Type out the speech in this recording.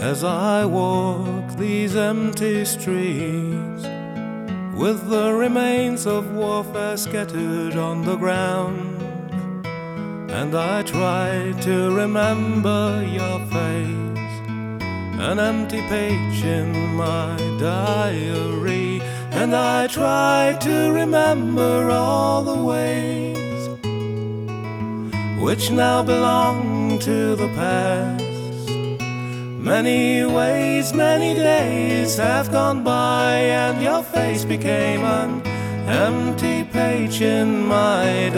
as I walk these empty streets, with the remains of warfare scattered on the ground. And I try to remember your face, an empty page in my diary. And I try to remember all the ways which now belong to the past. Many ways, many days have gone by, and your face became an empty page in my diary.